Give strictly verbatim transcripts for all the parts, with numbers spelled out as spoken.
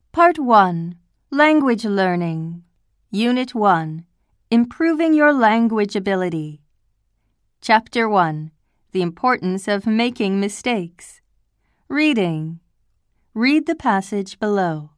Part one. Language Learning. Unit one. Improving your language ability. Chapter one. The importance of making mistakes. Reading. Read the passage below.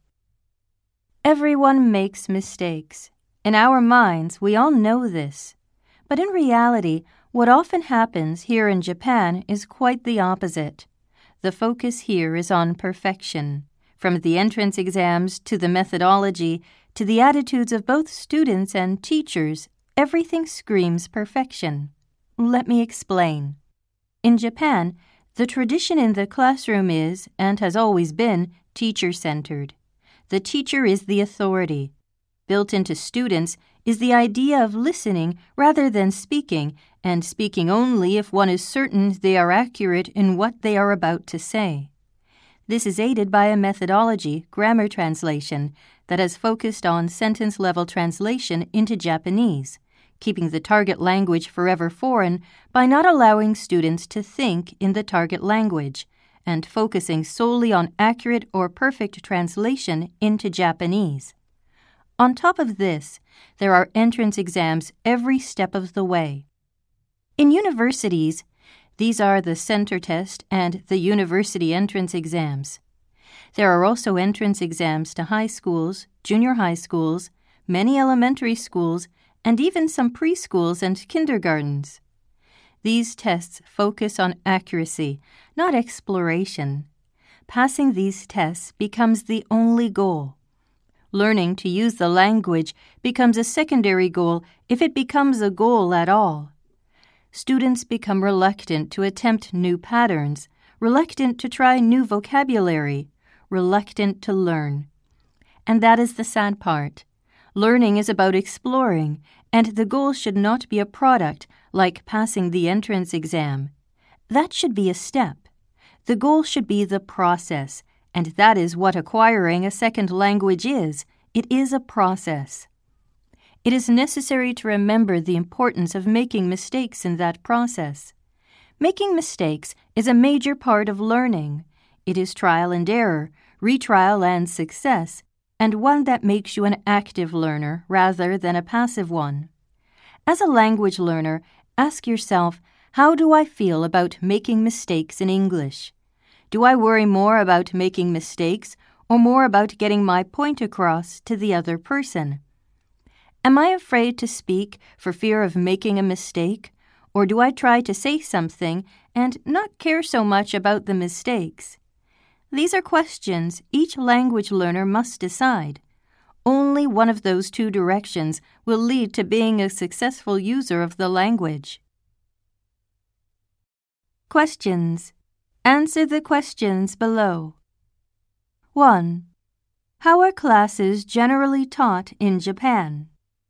Everyone makes mistakes. In our minds, we all know this. But in reality, what often happens here in Japan is quite the opposite. The focus here is on perfection. From the entrance exams to the methodology to the attitudes of both students and teachers, everything screams perfection. Let me explain. In Japan, the tradition in the classroom is, and has always been, teacher-centered. The teacher is the authority. Built into students is the idea of listening rather than speaking, and speaking only if one is certain they are accurate in what they are about to say. This is aided by a methodology, grammar translation, that has focused on sentence-level translation into Japanese, keeping the target language forever foreign by not allowing students to think in the target language, and focusing solely on accurate or perfect translation into Japanese. On top of this, there are entrance exams every step of the way. In universities, these are the center test and the university entrance exams. There are also entrance exams to high schools, junior high schools, many elementary schools, and even some preschools and kindergartens. These tests focus on accuracy, not exploration. Passing these tests becomes the only goal. Learning to use the language becomes a secondary goal if it becomes a goal at all. Students become reluctant to attempt new patterns, reluctant to try new vocabulary, reluctant to learn. And that is the sad part. Learning is about exploring, and the goal should not be a product like passing the entrance exam. That should be a step. The goal should be the process, and that is what acquiring a second language is. It is a process. It is necessary to remember the importance of making mistakes in that process. Making mistakes is a major part of learning. It is trial and error, retrial and success, and one that makes you an active learner rather than a passive one. As a language learner, ask yourself, how do I feel about making mistakes in English? Do I worry more about making mistakes or more about getting my point across to the other person? Am I afraid to speak for fear of making a mistake, or do I try to say something and not care so much about the mistakes? These are questions each language learner must decide. Only one of those two directions will lead to being a successful user of the language. Questions. Answer the questions below. one. How are classes generally taught in Japan?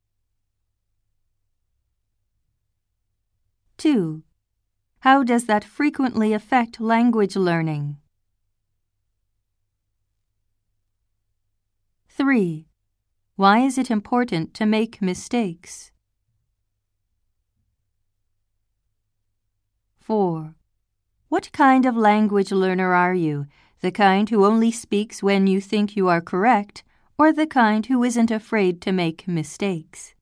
two. How does that frequently affect language learning? three. Why is it important to make mistakes? four. What kind of language learner are you? The kind who only speaks when you think you are correct, or the kind who isn't afraid to make mistakes?